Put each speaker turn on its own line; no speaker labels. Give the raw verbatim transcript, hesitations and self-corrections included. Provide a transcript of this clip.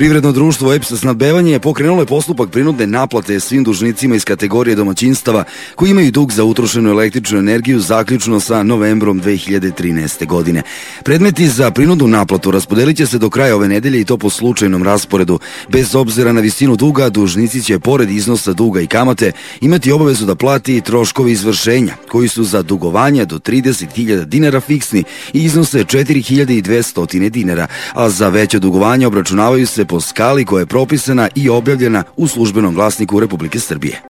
Privredno društvo E P S snabdevanje je pokrenulo postupak prinudne naplate svim dužnicima iz kategorije domaćinstava koji imaju dug za utrošenu električnu energiju zaključno sa novembrom dve hiljade trinaeste. godine. Predmeti za prinudnu naplatu raspodelit će se do kraja ove nedelje i to po slučajnom rasporedu. Bez obzira na visinu duga, dužnici će pored iznosa duga i kamate imati obavezu da plati troškovi izvršenja, koji su za dugovanja do trideset hiljada dinara fiksni i iznose četiri hiljade dvesta dinara, a za veće dugovanja obračunavaju se po skali koja je propisana i objavljena u Službenom glasniku Republike Srbije.